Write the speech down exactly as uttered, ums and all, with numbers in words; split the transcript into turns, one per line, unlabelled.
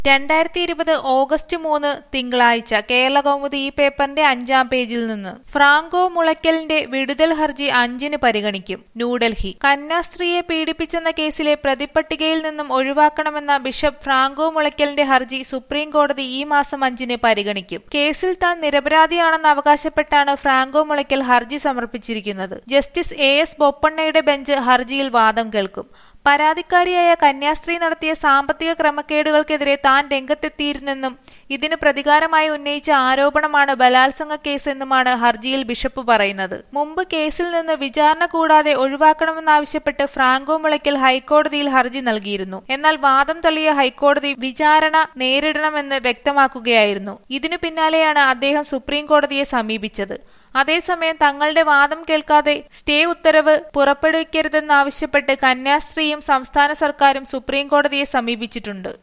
രണ്ടായിരത്തി ഇരുപത് ഓഗസ്റ്റ് മൂന്ന് തിങ്കളാഴ്ച കേരളകൗമുദി ഈ പേപ്പറിന്റെ അഞ്ചാം പേജിൽ നിന്ന് ഫ്രാങ്കോ മുളയ്ക്കലിന്റെ വിടുതൽ ഹർജി അഞ്ചിന് പരിഗണിക്കും. ന്യൂഡൽഹി. കന്യാസ്ത്രീയെ പീഡിപ്പിച്ചെന്ന കേസിലെ പ്രതിപ്പട്ടികയിൽ നിന്നും ഒഴിവാക്കണമെന്ന ബിഷപ്പ് ഫ്രാങ്കോ മുളയ്ക്കലിന്റെ ഹർജി സുപ്രീം കോടതി ഈ മാസം അഞ്ചിന് പരിഗണിക്കും. കേസിൽ താൻ നിരപരാധിയാണെന്ന് അവകാശപ്പെട്ടാണ് ഫ്രാങ്കോ മുളയ്ക്കൽ ഹർജി സമർപ്പിച്ചിരിക്കുന്നത്. ജസ്റ്റിസ് എ എസ് ബൊപ്പണ്ണയുടെ ബെഞ്ച് ഹർജിയിൽ വാദം കേൾക്കും. പരാതിക്കാരിയായ കന്യാസ്ത്രീ നടത്തിയ സാമ്പത്തിക ക്രമക്കേടുകൾക്കെതിരെ താൻ രംഗത്തെത്തിയിരുന്നെന്നും ഇതിന് പ്രതികാരമായി ഉന്നയിച്ച ആരോപണമാണ് ബലാത്സംഗ കേസ് എന്നുമാണ് ഹർജിയിൽ ബിഷപ്പ് പറയുന്നത്. മുമ്പ് കേസിൽ നിന്ന് വിചാരണ കൂടാതെ ഒഴിവാക്കണമെന്നാവശ്യപ്പെട്ട് ഫ്രാങ്കോ മുളയ്ക്കൽ ഹൈക്കോടതിയിൽ ഹർജി നൽകിയിരുന്നു. എന്നാൽ വാദം തള്ളിയ ഹൈക്കോടതി വിചാരണ നേരിടണമെന്ന് വ്യക്തമാക്കുകയായിരുന്നു. ഇതിനു പിന്നാലെയാണ് അദ്ദേഹം സുപ്രീം കോടതിയെ സമീപിച്ചത്. അതേസമയം തങ്ങളുടെ വാദം കേൾക്കാതെ സ്റ്റേ ഉത്തരവ് പുറപ്പെടുവിക്കരുതെന്നാവശ്യപ്പെട്ട് കന്യാസ്ത്രീയും സംസ്ഥാന സർക്കാരും സുപ്രീം കോടതിയെ സമീപിച്ചിട്ടുണ്ട്.